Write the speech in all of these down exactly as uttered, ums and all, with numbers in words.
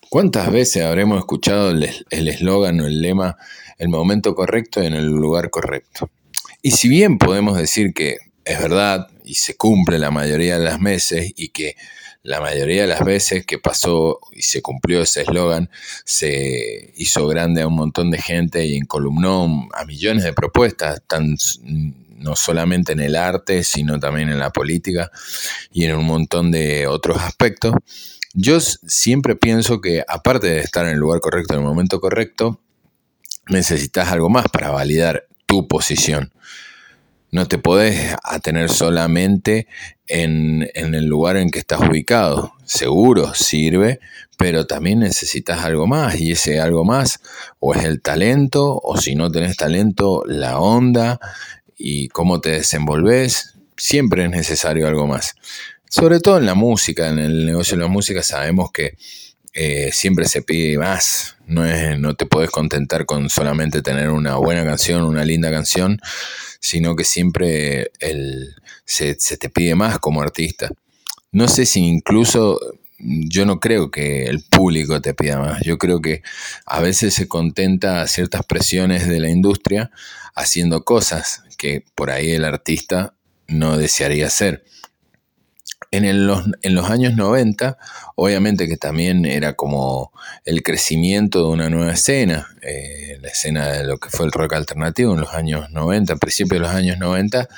¿Cuántas veces habremos escuchado el eslogan o el lema, el momento correcto en el lugar correcto? Y si bien podemos decir que es verdad y se cumple la mayoría de las veces y que la mayoría de las veces que pasó y se cumplió ese eslogan se hizo grande a un montón de gente y encolumnó a millones de propuestas, tan, no solamente en el arte, sino también en la política y en un montón de otros aspectos. Yo siempre pienso que, aparte de estar en el lugar correcto en el momento correcto, necesitas algo más para validar tu posición. No te podés atener solamente en, en el lugar en que estás ubicado. Seguro sirve, pero también necesitas algo más. Y ese algo más o es el talento, o si no tenés talento, la onda y cómo te desenvolves. Siempre es necesario algo más. Sobre todo en la música, en el negocio de la música sabemos que eh, siempre se pide más. No, es, no te podés contentar con solamente tener una buena canción, una linda canción, sino que siempre el, se, se te pide más como artista. No sé si incluso, yo no creo que el público te pida más. Yo creo que a veces se contenta a ciertas presiones de la industria haciendo cosas que por ahí el artista no desearía hacer. En, el, los, en los años noventa, obviamente que también era como el crecimiento de una nueva escena, eh, la escena de lo que fue el rock alternativo en los años noventa, a principios de los años noventa,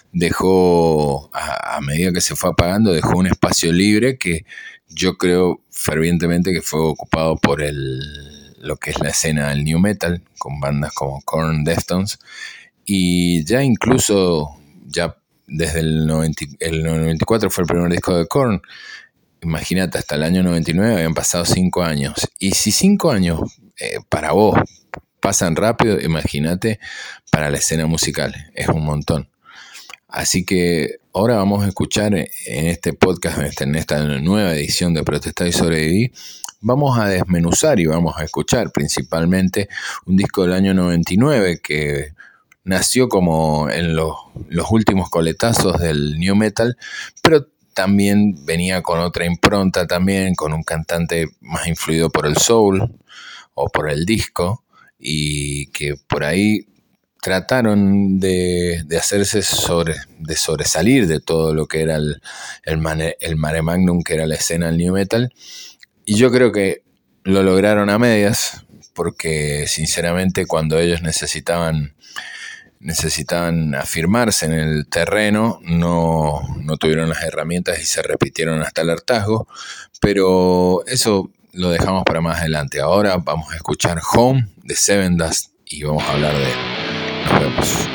dejó, a, a medida que se fue apagando, dejó un espacio libre que yo creo fervientemente que fue ocupado por el, lo que es la escena del new metal, con bandas como Korn, Deftones, y ya incluso, ya desde el, noventa, el noventa y cuatro fue el primer disco de Korn. Imagínate, hasta el año noventa y nueve habían pasado cinco años. Y si cinco años eh, para vos pasan rápido, imagínate para la escena musical. Es un montón. Así que ahora vamos a escuchar en este podcast, en esta nueva edición de Protestar y Sobrevivir, vamos a desmenuzar y vamos a escuchar principalmente un disco del año noventa y nueve que nació como en los, los últimos coletazos del new metal, pero también venía con otra impronta también, con un cantante más influido por el soul o por el disco, y que por ahí trataron de, de hacerse sobre, de sobresalir de todo lo que era el, el, mane, el mare magnum que era la escena del new metal, y yo creo que lo lograron a medias, porque sinceramente cuando ellos necesitaban necesitaban afirmarse en el terreno, no, no tuvieron las herramientas y se repitieron hasta el hartazgo, pero eso lo dejamos para más adelante. Ahora vamos a escuchar Home de Sevendust y vamos a hablar de él. Nos vemos.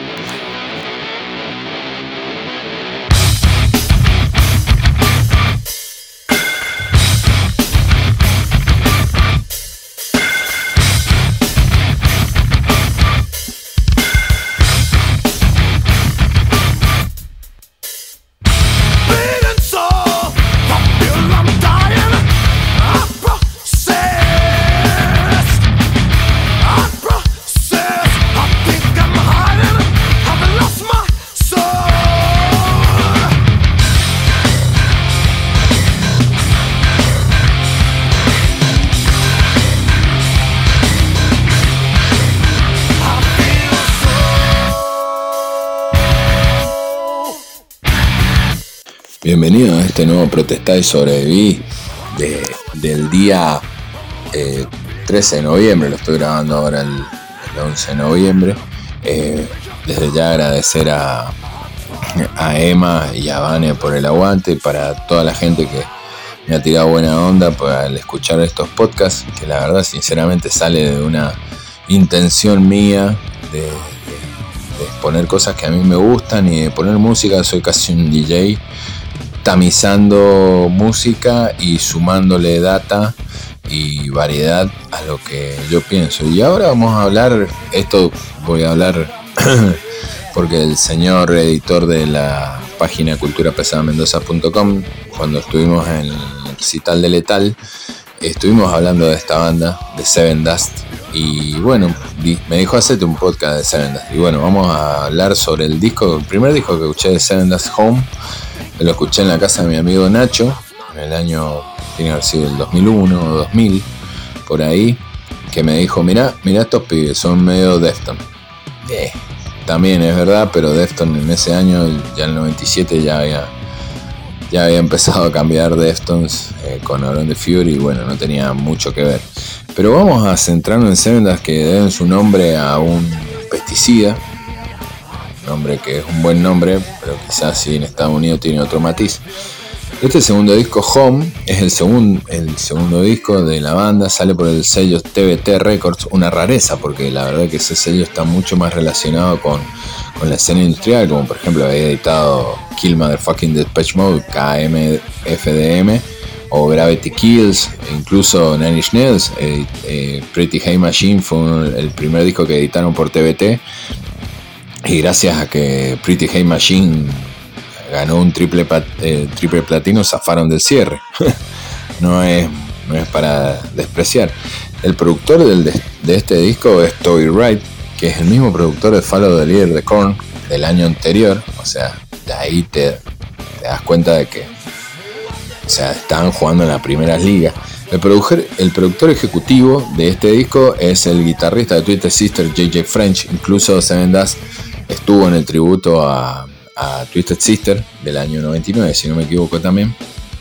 Bienvenido a este nuevo Protestar y Sobrevivir de, del día eh, trece de noviembre. Lo estoy grabando ahora el, el once de noviembre. Eh, desde ya agradecer a, a Emma y a Vane por el aguante, y para toda la gente que me ha tirado buena onda al escuchar estos podcasts, que la verdad sinceramente sale de una intención mía de, de, de exponer cosas que a mí me gustan y de poner música. Soy casi un D J tamizando música y sumándole data y variedad a lo que yo pienso. Y ahora vamos a hablar, esto voy a hablar porque el señor editor de la página cultura pesada mendoza punto com, cuando estuvimos en el recital de Letal, estuvimos hablando de esta banda, de Sevendust, y bueno, me dijo hacete un podcast de Sevendust, y bueno, vamos a hablar sobre el disco, el primer disco que escuché de Sevendust, Home. Lo escuché en la casa de mi amigo Nacho en el año, tiene que haber sido el dos mil uno o dos mil, por ahí que me dijo, mirá, mirá estos pibes, son medio Deftones. Eh, también es verdad, pero Deftones en ese año, ya en el noventa y siete, ya había, ya había empezado a cambiar Deftones eh, con Around the Fury y bueno, no tenía mucho que ver. Pero vamos a centrarnos en Seven Dust, que deben su nombre a un pesticida, nombre que es un buen nombre, pero quizás si en Estados Unidos tiene otro matiz. Este segundo disco, Home, es el, segun, el segundo disco de la banda, sale por el sello T V T Records, una rareza porque la verdad que ese sello está mucho más relacionado con, con la escena industrial, como por ejemplo había editado Kill Motherfucking Depeche Mode, K M F D M, o Gravity Kills, e incluso Nine Inch Nails. eh, eh, Pretty Hate Machine fue un, el primer disco que editaron por T V T, y gracias a que Pretty Hate Machine ganó un triple, eh, triple platino, zafaron del cierre. no, es, no es para despreciar. El productor del, de, de este disco es Toby Wright, que es el mismo productor de Follow the Leader de Korn del año anterior. O sea, de ahí te, te das cuenta de que, o sea, estaban jugando en las primeras ligas. El productor, el productor ejecutivo de este disco es el guitarrista de Twisted Sister, J J French. Incluso Seven Dust estuvo en el tributo a a Twisted Sister del año noventa y nueve, si no me equivoco también,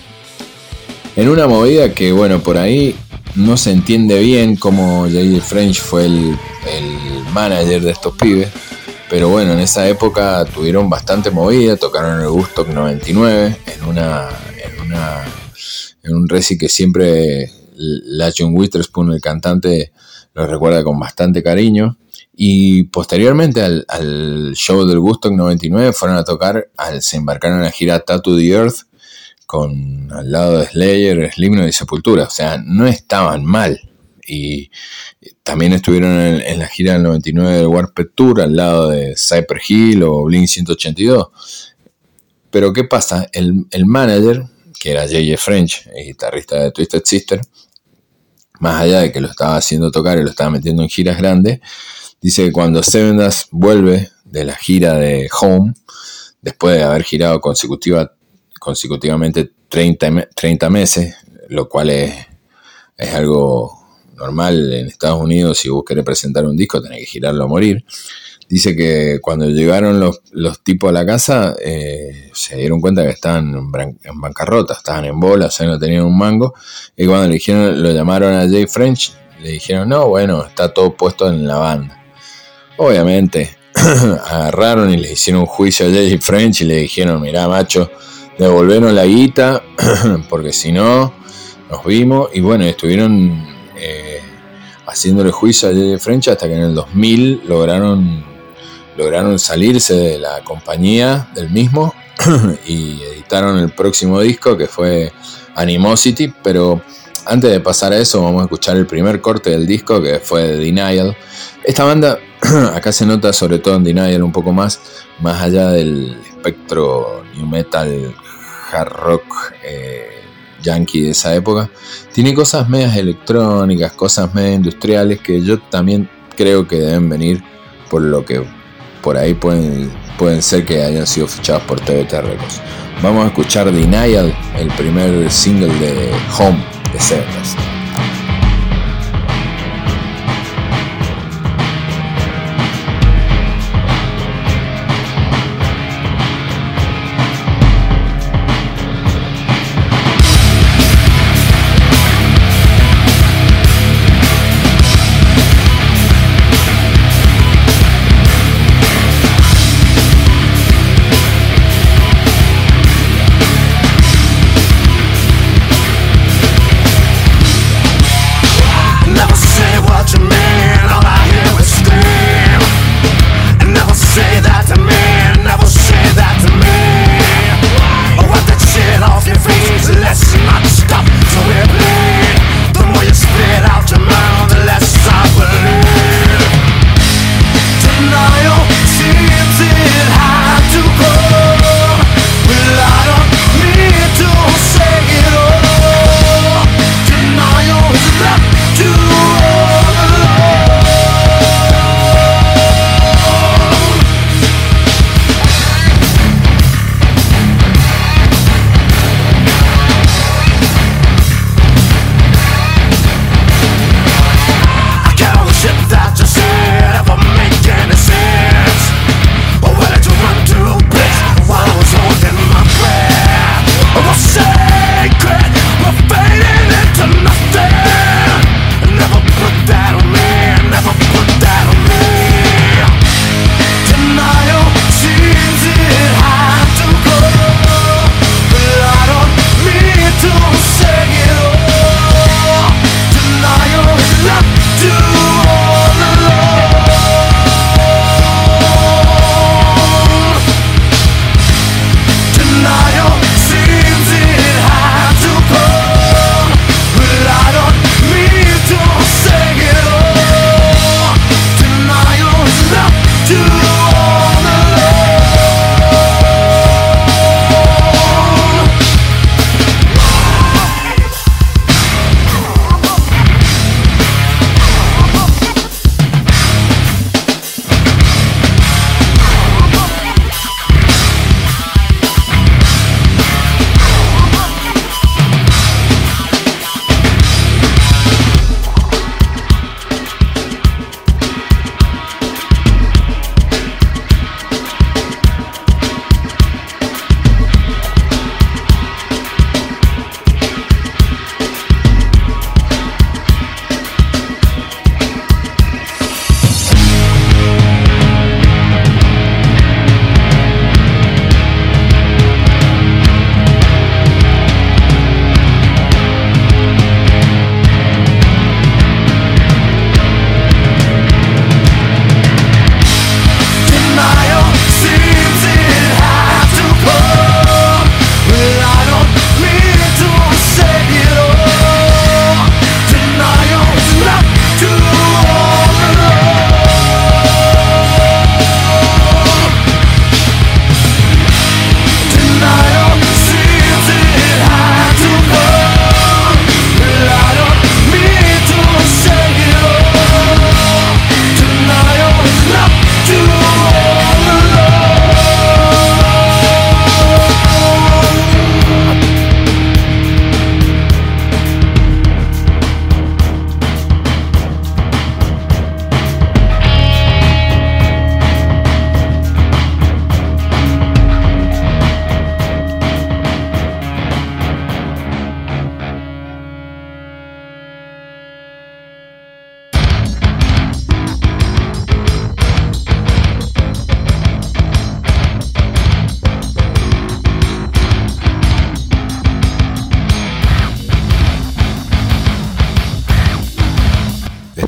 en una movida que bueno, por ahí no se entiende bien cómo J J French fue el, el manager de estos pibes, pero bueno, en esa época tuvieron bastante movida, tocaron en el Woodstock noventa y nueve, en una en una en un reci que siempre Lajon Witherspoon, el cantante, lo recuerda con bastante cariño. Y posteriormente al, al show del Woodstock noventa y nueve fueron a tocar, al, se embarcaron en la gira Tattoo the Earth con al lado de Slayer, Slipknot y Sepultura. O sea, no estaban mal. Y también estuvieron en, en la gira del noventa y nueve del Warped Tour al lado de Cypress Hill o Blink ciento ochenta y dos. Pero ¿qué pasa? El, el manager, que era J J French, el guitarrista de Twisted Sister, más allá de que lo estaba haciendo tocar y lo estaba metiendo en giras grandes, dice que cuando Seven Dust vuelve de la gira de Home, después de haber girado consecutiva, consecutivamente treinta meses, lo cual es, es algo normal en Estados Unidos. Si vos querés presentar un disco tenés que girarlo a morir. Dice que cuando llegaron los, los tipos a la casa, eh, se dieron cuenta que estaban en, bran- en bancarrota, estaban en bola, o sea, no tenían un mango. Y cuando le dijeron, lo llamaron a Jay French, le dijeron, no, bueno, está todo puesto en la banda. Obviamente agarraron y le hicieron un juicio a J J French y le dijeron, mirá macho, devolvernos la guita porque si no nos vimos. Y bueno, estuvieron eh, haciéndole juicio a J J French hasta que en el dos mil lograron lograron salirse de la compañía del mismo y editaron el próximo disco, que fue Animosity. Pero antes de pasar a eso, vamos a escuchar el primer corte del disco, que fue Denial. Esta banda, acá se nota sobre todo en Denial un poco más, más allá del espectro new metal, hard rock, eh, yankee de esa época, tiene cosas medias electrónicas, cosas medias industriales, que yo también creo que deben venir por lo que por ahí pueden, pueden ser que hayan sido fichados por T V T Records. Vamos a escuchar Denial, el primer single de Home de Seven Dust.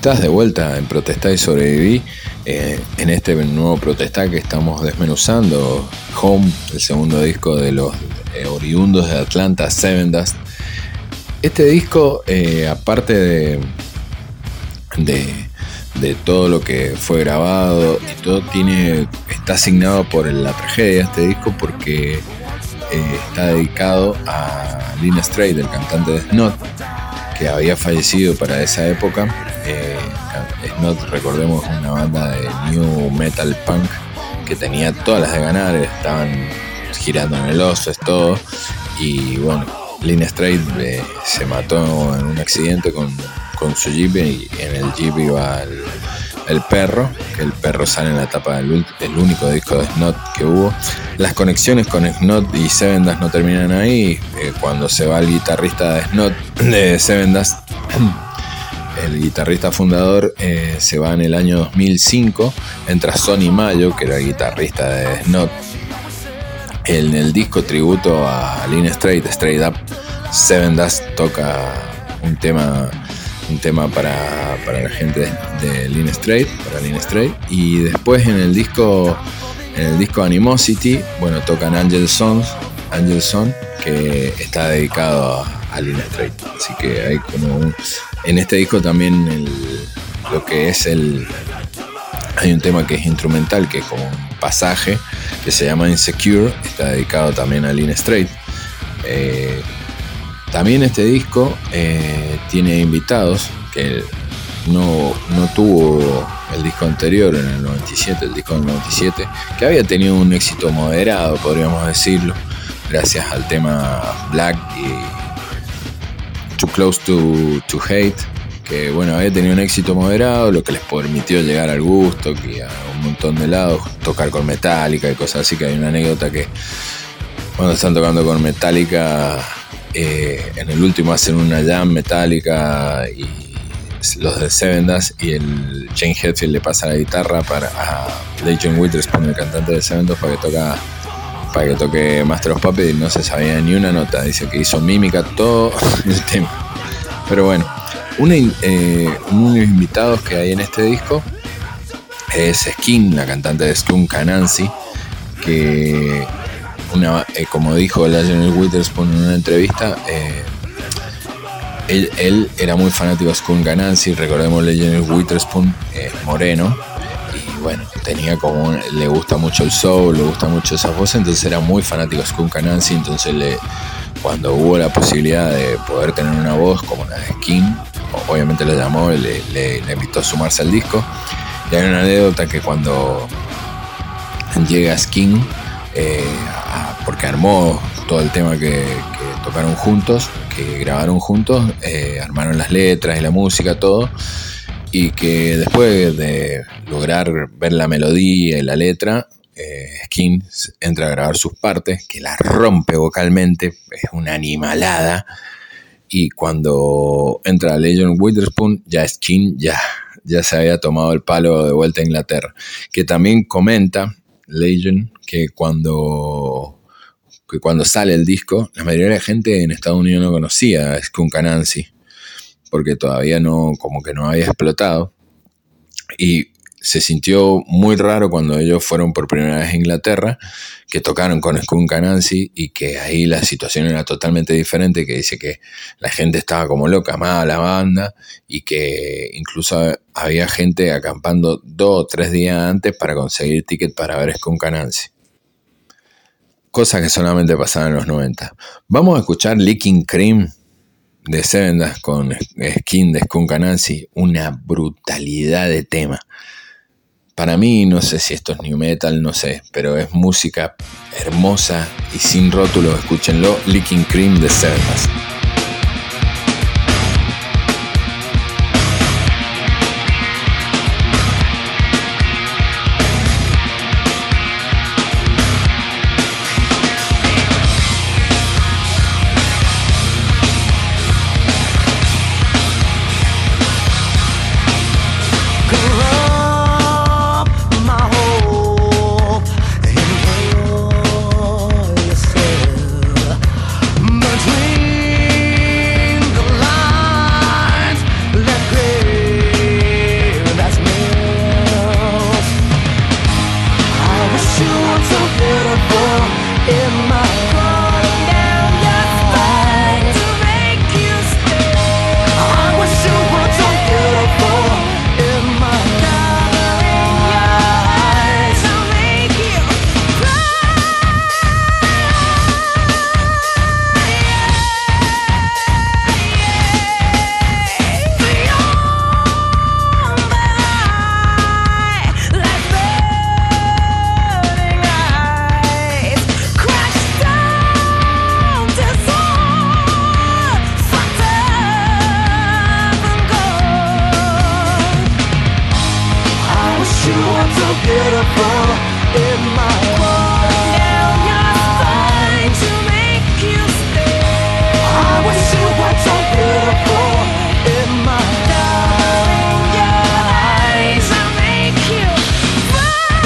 estás? De vuelta en Protestá y Sobreviví, eh, en este nuevo Protestá que estamos desmenuzando, Home, el segundo disco de los eh, oriundos de Atlanta, Sevendust. Este disco, eh, aparte de, de, de todo lo que fue grabado y todo, tiene, está asignado por la tragedia este disco porque eh, está dedicado a Lynn Strait, el cantante de Snot, que había fallecido para esa época. Eh, Snot, recordemos, una banda de new metal punk que tenía todas las de ganar, estaban girando en el Ozzfest, todo, y bueno, Lynn Strait eh, se mató en un accidente con, con su jeep, y en el jeep iba el, el perro, que el perro sale en la tapa del el único disco de Snot que hubo. Las conexiones con Snot y Sevendust no terminan ahí. Eh, cuando se va el guitarrista de Snot, de Sevendust, el guitarrista fundador, eh, se va en el año dos mil cinco, entra Sonny Mayo, que era el guitarrista de Snot. En el disco tributo a Lynn Strait, Straight Up, Sevendust toca un tema un tema para, para la gente de, de Lynn Strait, para Lynn Strait, y después en el disco en el disco Animosity, bueno, tocan Angel Song, Angel Song, que está dedicado a, a Lynn Strait, así que hay como un, en este disco también el, lo que es el hay un tema que es instrumental, que es como un pasaje que se llama Insecure, está dedicado también a Lynn Strait. Eh, también este disco eh, tiene invitados que no, no tuvo el disco anterior en el noventa y siete, el disco del noventa y siete, que había tenido un éxito moderado, podríamos decirlo, gracias al tema Black y Too Close to, to Hate, que bueno, había tenido un éxito moderado, lo que les permitió llegar al gusto, que a un montón de lados, tocar con Metallica y cosas así, que hay una anécdota que cuando están tocando con Metallica, eh, en el último hacen una jam Metallica y los de Sevendust, y el Shane Hetfield le pasa la guitarra para a Leighton Witherspoon, el cantante de Sevendust, para que toca para que toque Master of Puppets, y no se sabía ni una nota, dice que hizo mímica todo el tema. Pero bueno, Una, eh, unos invitados que hay en este disco es Skin, la cantante de Skunk Anansi, que una, eh, como dijo Lionel Witherspoon en una entrevista, eh, él, él era muy fanático de Skunk Anansi. Recordemos, Lionel Witherspoon es moreno y bueno, tenía como un, le gusta mucho el soul, le gusta mucho esa voz, entonces era muy fanático de Skunk Anansi. Entonces le, cuando hubo la posibilidad de poder tener una voz como la de Skin, obviamente lo llamó, le, le, le invitó a sumarse al disco. Y hay una anécdota que cuando llega Skin, eh, a, porque armó todo el tema que, que tocaron juntos, que grabaron juntos, eh, armaron las letras y la música, todo, y que después de lograr ver la melodía y la letra, eh, Skin entra a grabar sus partes, que la rompe vocalmente, es una animalada. Y cuando entra Leighton Witherspoon, ya Skin ya, ya se había tomado el palo de vuelta a Inglaterra. Que también comenta Leighton que cuando, que cuando sale el disco, la mayoría de la gente en Estados Unidos no conocía a Skunk Anansi, porque todavía no, como que no había explotado. Y se sintió muy raro cuando ellos fueron por primera vez a Inglaterra, que tocaron con Skunk Anansi, y que ahí la situación era totalmente diferente, que dice que la gente estaba como loca, amaba la banda, y que incluso había gente acampando dos o tres días antes para conseguir ticket para ver Skunk Anansi. Cosas que solamente pasaban en los noventa. Vamos a escuchar Licking Cream de Sevendust con Skin de Skunk Anansi, una brutalidad de tema. Para mí, no sé si esto es new metal, no sé, pero es música hermosa y sin rótulo. Escúchenlo, Licking Cream de Sevendust. Between beautiful in my eyes. Down your spine to make you stay. I wish you were so beautiful in my darling, your eyes will make you fly.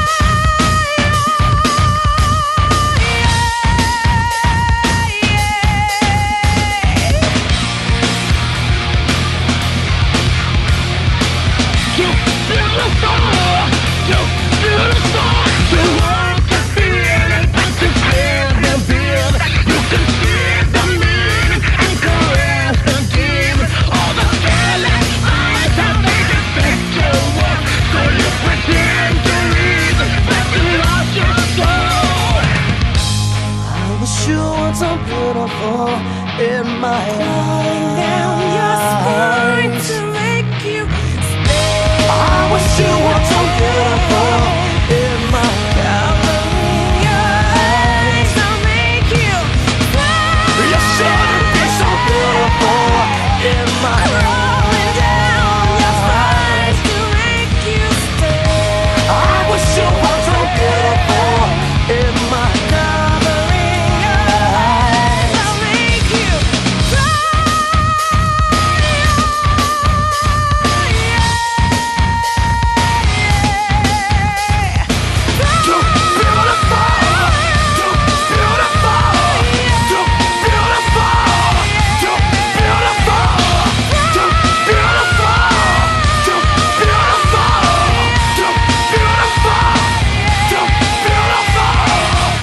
You beautiful, you beautiful. The world can feel it, I can feel the feel. You can see the meaning and caress the demon. All the careless eyes have made it picture work. So you pretend to reason, but you lost your soul. I wish you were so beautiful in my eyes. Down your spine to make you stay. I wish you were so beautiful in my eyes. Your eyes will make you fly. You shouldn't be so beautiful in my eyes. Rolling down your spine to make you stay. I wish you were so beautiful in my darling, your eyes will make you fly. Too beautiful, too beautiful, too beautiful, too beautiful, too beautiful, too beautiful, too beautiful, too beautiful.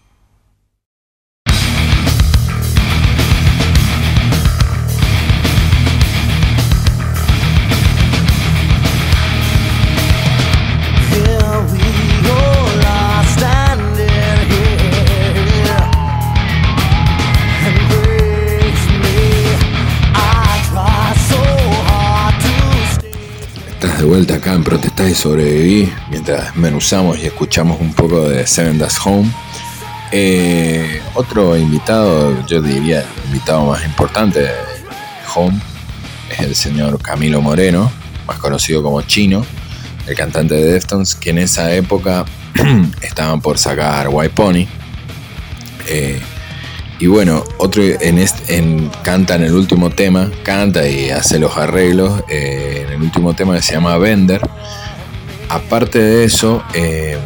Here we all are standing here, and breaks me. I try so hard to stay. Estás de vuelta acá en Protestar y Sobreviví, mientras desmenuzamos y escuchamos un poco de Seven Dust Home. Eh, otro invitado, yo diría el invitado más importante de Home, es el señor Camilo Moreno, más conocido como Chino, el cantante de Deftones, que en esa época estaban por sacar White Pony. Eh, y bueno, otro en este, en, canta en el último tema, canta y hace los arreglos eh, en el último tema que se llama Bender. Aparte de eso, eh,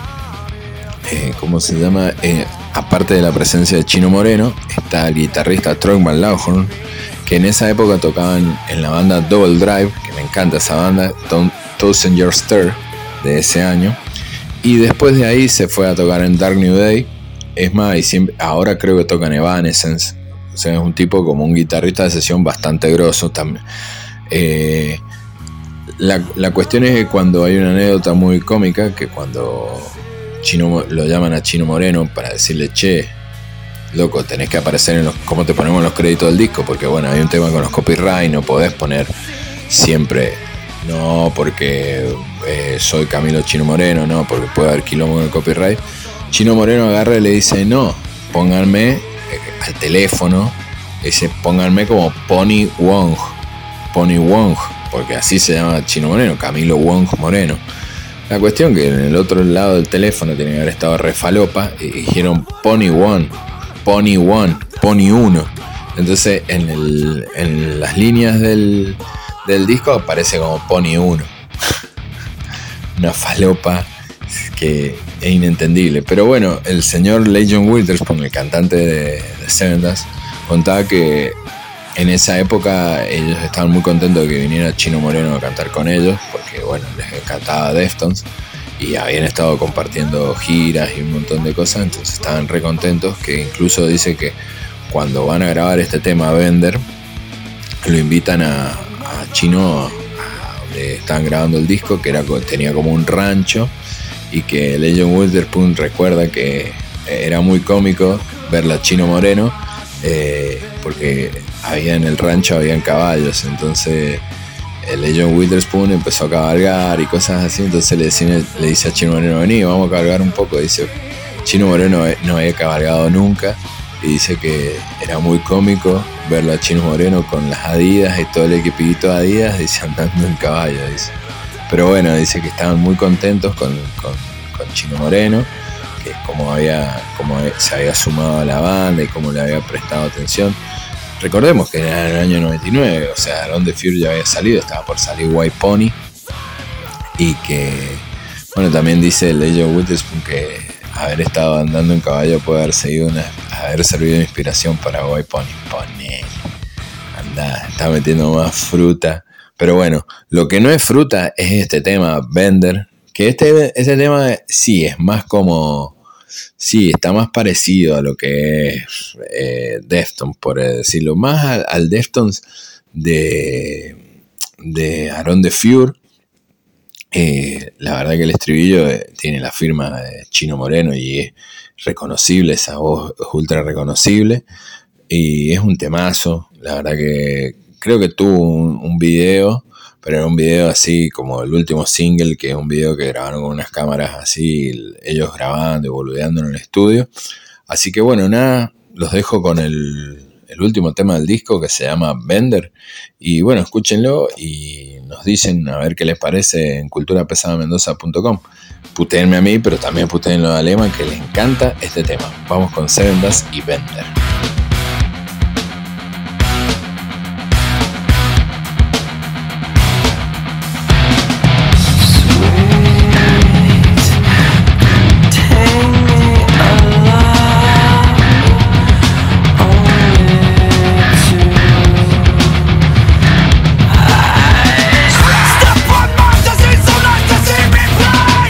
eh, ¿cómo se llama? Eh, aparte de la presencia de Chino Moreno, está el guitarrista Troy McLaughlin, que en esa época tocaban en la banda Double Drive, que me encanta esa banda, Thousand Year Stir, de ese año. Y después de ahí se fue a tocar en Dark New Day. Es más, y siempre, ahora creo que toca en Evanescence. O sea, es un tipo como un guitarrista de sesión bastante grosso también. Eh, la, la cuestión es que cuando hay una anécdota muy cómica, que cuando Chino, lo llaman a Chino Moreno para decirle, che, loco, tenés que aparecer en los, cómo te ponemos los créditos del disco, porque bueno, hay un tema con los copyright, no podés poner siempre, no, porque eh, soy Camilo Chino Moreno, no, porque puede haber quilombo con el copyright. Chino Moreno agarra y le dice, no, pónganme eh, al teléfono, dice, pónganme como Pony Wong, Pony Wong, porque así se llama Chino Moreno, Camilo Wong Moreno. La cuestión que en el otro lado del teléfono tiene que haber estado re falopa y dijeron Pony One, Pony One, Pony Uno. Entonces en, el, en las líneas del, del disco aparece como Pony Uno. Una falopa que es inentendible. Pero bueno, el señor Legion Witherspoon, el cantante de, de Seven Dust, contaba que en esa época ellos estaban muy contentos de que viniera Chino Moreno a cantar con ellos, porque bueno, les encantaba Deftones y habían estado compartiendo giras y un montón de cosas, entonces estaban re contentos, que incluso dice que cuando van a grabar este tema Bender, lo invitan a, a Chino a donde estaban grabando el disco, que era, tenía como un rancho, y que Legion Witherspoon recuerda que era muy cómico verla a Chino Moreno, eh, porque había en el rancho habían caballos, entonces el Legion Witherspoon empezó a cabalgar y cosas así, entonces le, dice, le dice a Chino Moreno, vení, vamos a cabalgar un poco. Dice, Chino Moreno no había cabalgado nunca y dice que era muy cómico verlo a Chino Moreno con las Adidas y todo el equipito de Adidas, dice, andando en caballo, dice. Pero bueno, dice que estaban muy contentos con, con, con Chino Moreno, que como había, como se había sumado a la banda y cómo le había prestado atención. Recordemos que era en el año noventa y nueve, o sea, Around the Fur ya había salido, estaba por salir White Pony. Y que, bueno, también dice el Age of Witherspoon que haber estado andando en caballo puede haber, seguido una, haber servido de inspiración para White Pony. Pone, anda, está metiendo más fruta. Pero bueno, lo que no es fruta es este tema, Bender. Que este, este tema sí es más como... Sí, está más parecido a lo que es eh, Deftones, por decirlo. Más al, al Deftones de, de Around the Fur. Eh, la verdad que el estribillo eh, tiene la firma de Chino Moreno y es reconocible, esa voz es ultra reconocible. Y es un temazo. La verdad que creo que tuvo un, un video, pero era un video así como el último single, que es un video que grabaron con unas cámaras así, ellos grabando y boludeando en el estudio. Así que bueno, nada, los dejo con el, el último tema del disco que se llama Bender. Y bueno, escúchenlo y nos dicen a ver qué les parece en cultura pesada mendoza punto com. Putéenme a mí, pero también putéenlo a Alemán, que les encanta este tema. Vamos con Seven Dust y Bender.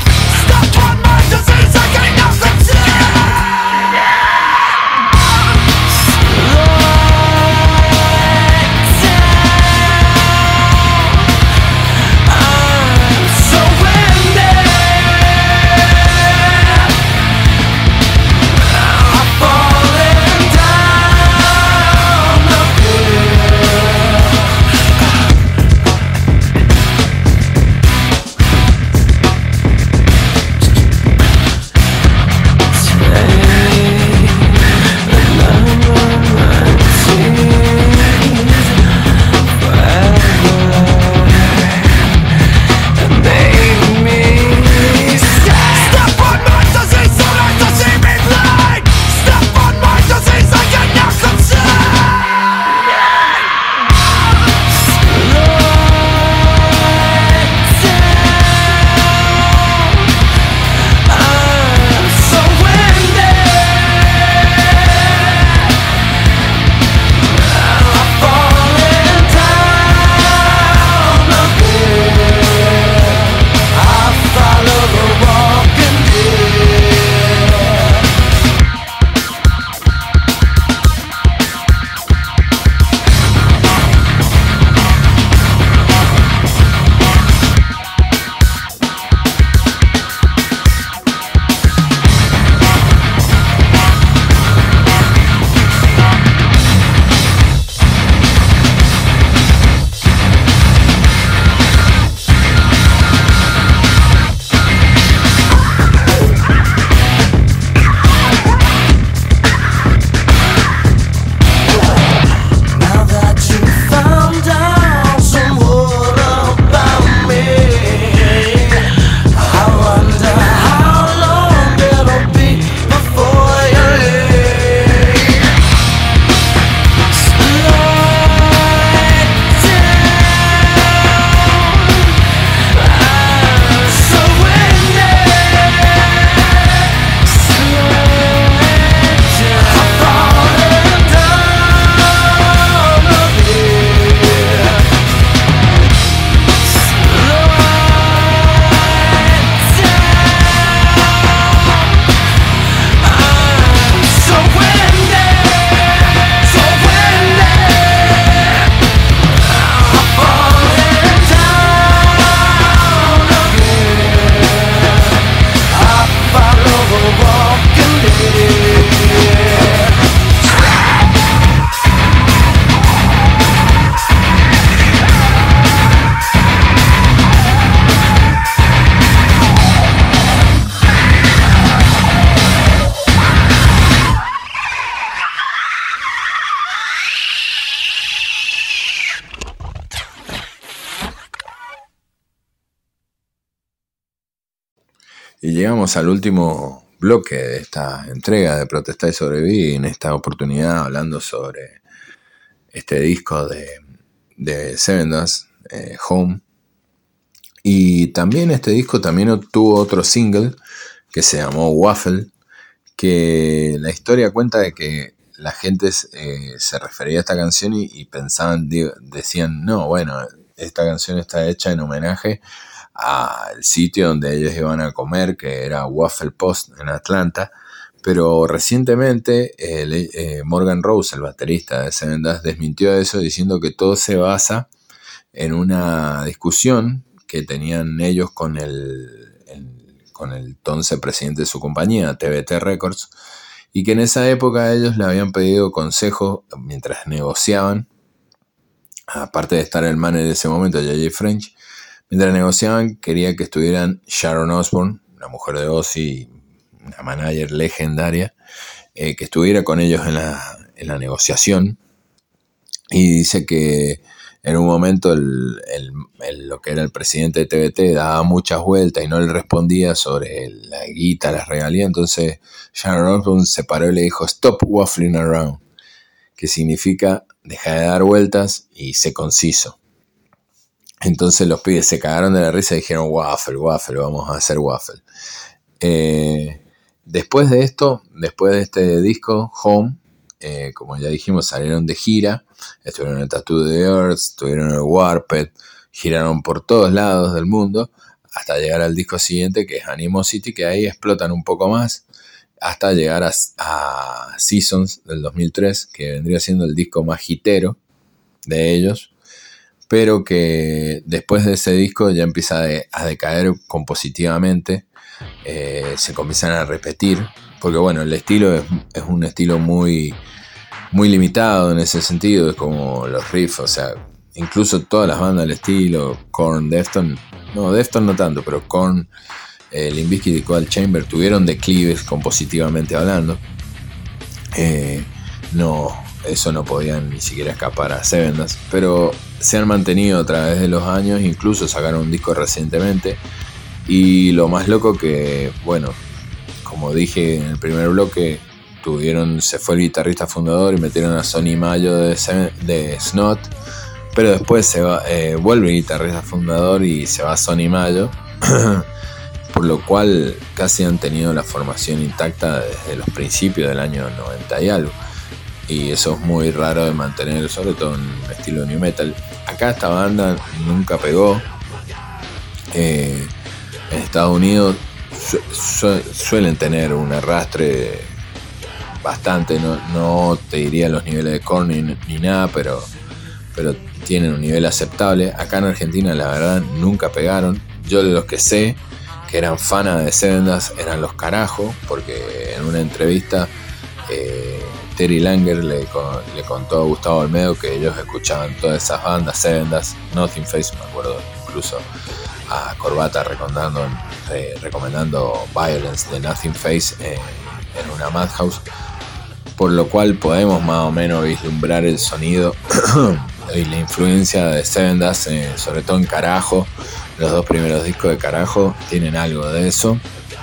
Yeah! Y llegamos al último bloque de esta entrega de Protestar y Sobrevivir, en esta oportunidad hablando sobre este disco de, de Sevendust, eh, Home. Y también este disco también tuvo otro single que se llamó Waffle, que la historia cuenta de que la gente eh, se refería a esta canción y, y pensaban, decían, no, bueno, esta canción está hecha en homenaje al sitio donde ellos iban a comer, que era Waffle Post en Atlanta. Pero recientemente eh, eh, Morgan Rose, el baterista de Sevendust, desmintió eso diciendo que todo se basa en una discusión que tenían ellos con el, el, con el entonces presidente de su compañía, T V T Records, y que en esa época ellos le habían pedido consejo mientras negociaban, aparte de estar el manager de ese momento, J J French. Mientras negociaban, quería que estuvieran Sharon Osbourne, la mujer de Ozzy, una manager legendaria, eh, que estuviera con ellos en la, en la negociación. Y dice que en un momento el, el, el, lo que era el presidente de T V T daba muchas vueltas y no le respondía sobre la guita, las regalías. Entonces Sharon Osbourne se paró y le dijo "Stop waffling around", que significa deja de dar vueltas y sé conciso. Entonces los pibes se cagaron de la risa y dijeron waffle, waffle, vamos a hacer waffle. Eh, después de esto, después de este disco, Home, eh, como ya dijimos, salieron de gira, estuvieron en el Tattoo de Earth, estuvieron en el Warped, giraron por todos lados del mundo, hasta llegar al disco siguiente, que es Animosity, que ahí explotan un poco más, hasta llegar a, a Seasons del dos mil tres, que vendría siendo el disco más hitero de ellos, pero que después de ese disco ya empieza a, de, a decaer compositivamente, eh, se comienzan a repetir, porque bueno, el estilo es, es un estilo muy, muy limitado en ese sentido, es como los riffs, o sea, incluso todas las bandas del estilo, Korn, Deftones, no, Deftones no tanto, pero Korn, eh, Limp Bizkit y Cold Chamber tuvieron declives compositivamente hablando, eh, no... Eso no podían ni siquiera escapar a Sevendust, pero se han mantenido a través de los años, incluso sacaron un disco recientemente. Y lo más loco que, bueno, como dije en el primer bloque, tuvieron, se fue el guitarrista fundador y metieron a Sonny Mayo de, de Snot, pero después se va, eh, vuelve el guitarrista fundador y se va Sonny Mayo, por lo cual casi han tenido la formación intacta desde los principios del año noventa y algo. Y eso es muy raro de mantener, sobre todo en un estilo new metal. Acá esta banda nunca pegó. Eh, en Estados Unidos su, su, suelen tener un arrastre bastante, no, no te diría los niveles de Korn ni, ni nada, pero, pero tienen un nivel aceptable. Acá en Argentina la verdad nunca pegaron. Yo de los que sé que eran fanas de Sevendust eran los Carajo, porque en una entrevista eh, Terry Langer le, le contó a Gustavo Olmedo que ellos escuchaban todas esas bandas, Sevendust, Nothing Face, me acuerdo incluso a Corbata recomendando, eh, recomendando Violence de Nothing Face eh, en una Madhouse, por lo cual podemos más o menos vislumbrar el sonido y la influencia de Sevendust, eh, sobre todo en Carajo. Los dos primeros discos de Carajo tienen algo de eso,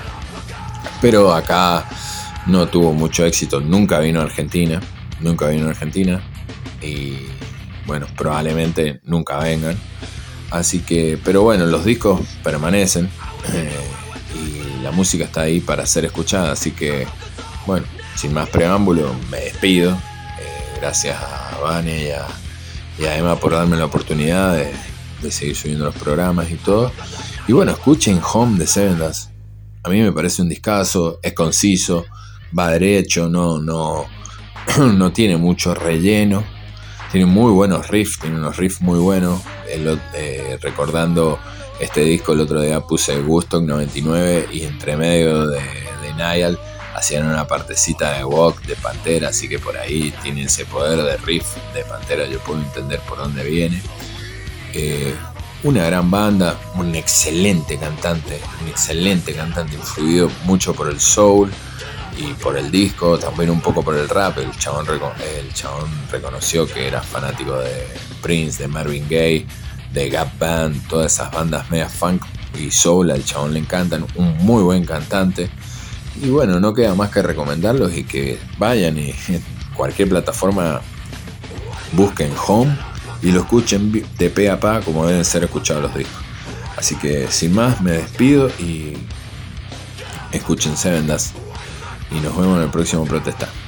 pero acá no tuvo mucho éxito, nunca vino a Argentina, nunca vino a Argentina y bueno, probablemente nunca vengan. Así que, pero bueno, los discos permanecen eh, y la música está ahí para ser escuchada, así que bueno, sin más preámbulo, me despido. Eh, gracias a Vane y a, y a Emma por darme la oportunidad de, de seguir subiendo los programas y todo. Y bueno, escuchen Home de Sevendust. A mí me parece un discazo, es conciso, va derecho, no, no, no tiene mucho relleno, tiene muy buenos riffs, tiene unos riffs muy buenos. El, eh, recordando este disco, el otro día puse Woodstock noventa y nueve y entre medio de, de Niall hacían una partecita de Walk de Pantera, así que por ahí tiene ese poder de riff de Pantera, yo puedo entender por dónde viene. Eh, una gran banda, un excelente cantante, un excelente cantante influido mucho por el soul y por el disco, también un poco por el rap. El chabón, el chabón reconoció que era fanático de Prince, de Marvin Gaye, de Gap Band, todas esas bandas media funk y soul, al chabón le encantan, un muy buen cantante. Y bueno, no queda más que recomendarlos y que vayan y en cualquier plataforma busquen Home y lo escuchen de pe a pa como deben ser escuchados los discos. Así que sin más me despido y escuchen Sevendust y nos vemos en el próximo Protesta.